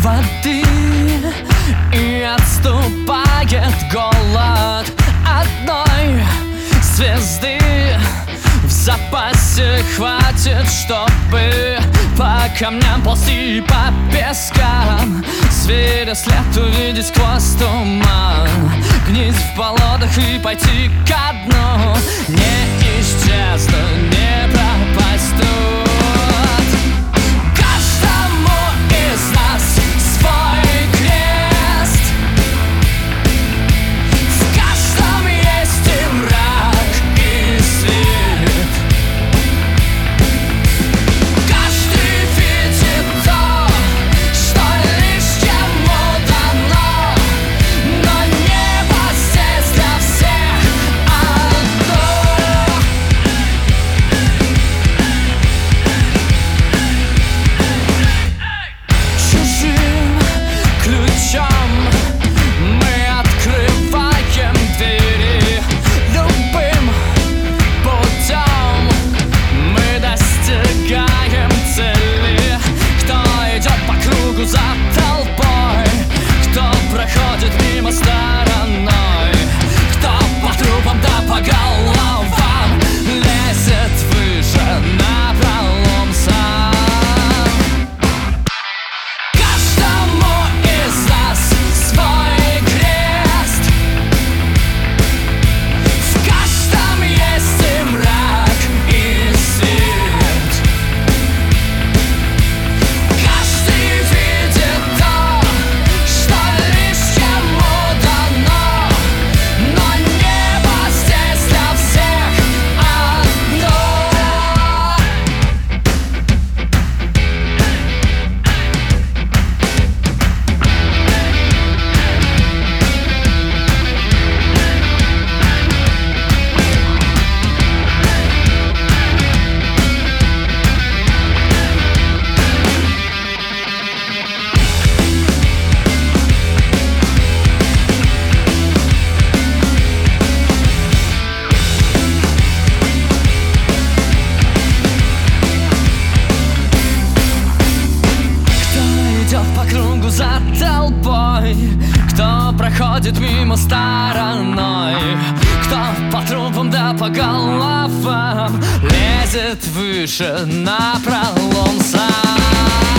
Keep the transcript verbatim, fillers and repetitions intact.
воды и отступает голод одной звезды. В запасе хватит, чтобы по камням ползти по пескам, зверя след увидеть сквозь туман, гнить в болотах и пойти ко дну, не исчезнуть, не пропасть тут. Каждому из нас свой крест, в каждом есть и мрак, и свет. Каждый видит то, что лишь ему дано, но небо здесь для всех одно. Чужим ключом мы открываем двери, любым путем мы достигаем цели. Кто идет по кругу за толпой, кто проходит мимо стороной, кто по трупам да по головам лезет выше напролом сам. Каждому из нас свой крест, в каждом есть и мрак, и свет. Каждый видит то, что лишь ему дано, но небо здесь для всех одно. Кто идет по кругу за толпой, кто проходит мимо стороной, кто по трупам да по головам лезет выше напролом сам.